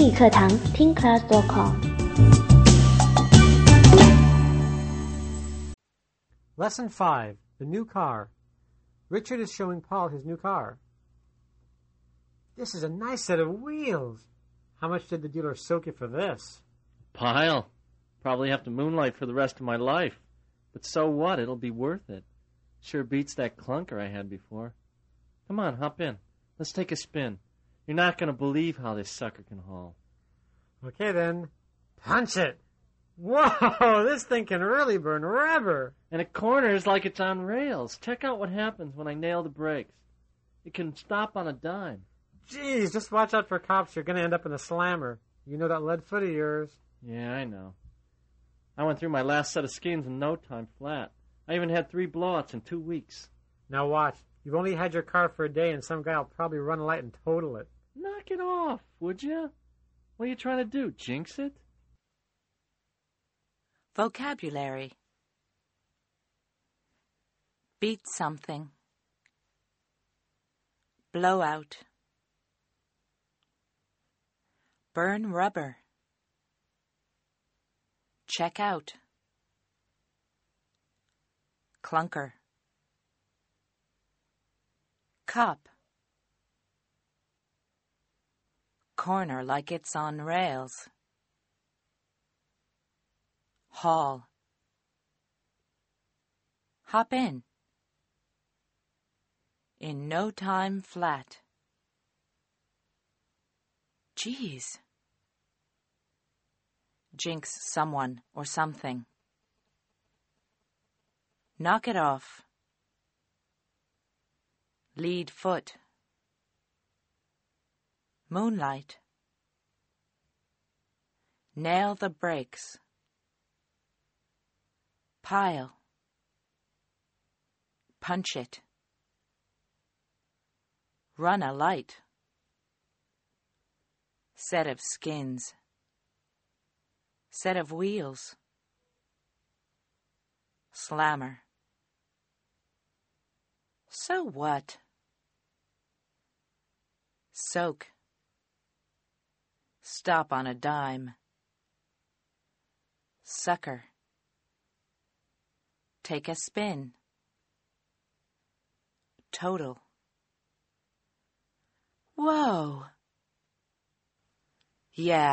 英语课堂听 class.com。 Lesson 5, the new car. Richard is showing Paul his new car. This is a nice set of wheels. How much did the dealer soak you for this? Pile. Probably have to moonlight for the rest of my life. But so what? It'll be worth it. Sure beats that clunker I had before. Come on, hop in. Let's take a spin. You're not going to believe how this sucker can haul. Okay then, punch it. Whoa, this thing can really burn rubber. And it corners like it's on rails. Check out what happens when I nail the brakes. It can stop on a dime. Geez, just watch out for cops. You're going to end up in a slammer. You know that lead foot of yours. Yeah, I know. I went through my last set of skins in no time flat. I even had 3 blowouts in 2 weeks. Now watch. You've only had your car for a day and some guy will probably run a light and total it. Knock it off, would you? What are you trying to do, jinx it? Vocabulary. Beat something. Blowout. Burn rubber. Check out. Clunker. Cop. Corner like it's on rails. Haul. Hop in. In no time flat. Geez. Jinx someone or something. Knock it off. Lead foot. Moonlight. Nail the brakes. Pile. Punch it. Run a light. Set of skins. Set of wheels. Slammer. So what? Soak. Stop on a dime. Sucker. Take a spin. Total. Whoa. Yeah.